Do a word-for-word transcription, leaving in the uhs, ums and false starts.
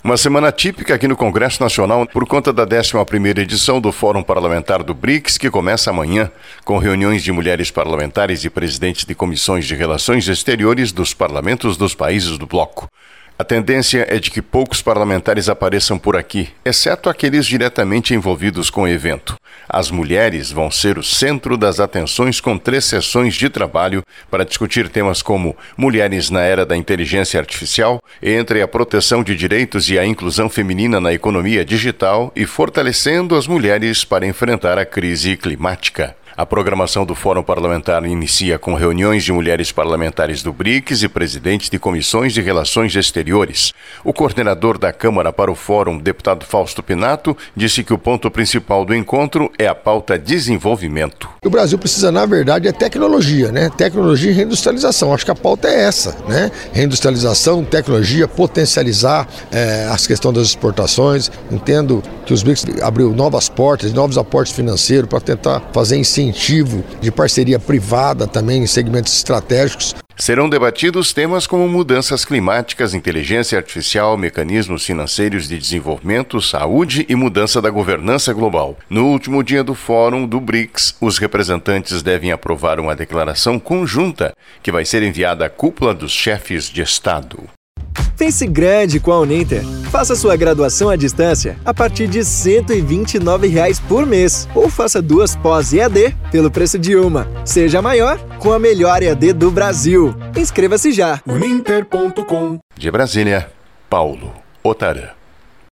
Uma semana típica aqui no Congresso Nacional por conta da décima primeira edição do Fórum Parlamentar do BRICS, que começa amanhã, com reuniões de mulheres parlamentares e presidentes de comissões de relações exteriores dos parlamentos dos países do bloco. A tendência é de que poucos parlamentares apareçam por aqui, exceto aqueles diretamente envolvidos com o evento. As mulheres vão ser o centro das atenções com três sessões de trabalho para discutir temas como mulheres na era da inteligência artificial, entre a proteção de direitos e a inclusão feminina na economia digital e fortalecendo as mulheres para enfrentar a crise climática. A programação do Fórum Parlamentar inicia com reuniões de mulheres parlamentares do BRICS e presidentes de comissões de relações exteriores. O coordenador da Câmara para o Fórum, deputado Fausto Pinato, disse que o ponto principal do encontro é a pauta desenvolvimento. O Brasil precisa, na verdade, é tecnologia, né? Tecnologia e reindustrialização. Acho que a pauta é essa, né? Reindustrialização, tecnologia, potencializar é, as questões das exportações. Entendo que os BRICS abriu novas portas, novos aportes financeiros para tentar fazer incentivo de parceria privada também em segmentos estratégicos. Serão debatidos temas como mudanças climáticas, inteligência artificial, mecanismos financeiros de desenvolvimento, saúde e mudança da governança global. No último dia do Fórum do BRICS, os representantes devem aprovar uma declaração conjunta que vai ser enviada à cúpula dos chefes de Estado. Pense grande com a Uninter. Faça sua graduação à distância a partir de cento e vinte e nove reais por mês. Ou faça duas pós E A D pelo preço de uma. Seja maior com a melhor E A D do Brasil. Inscreva-se já. uninter ponto com. De Brasília, Paulo Otarã.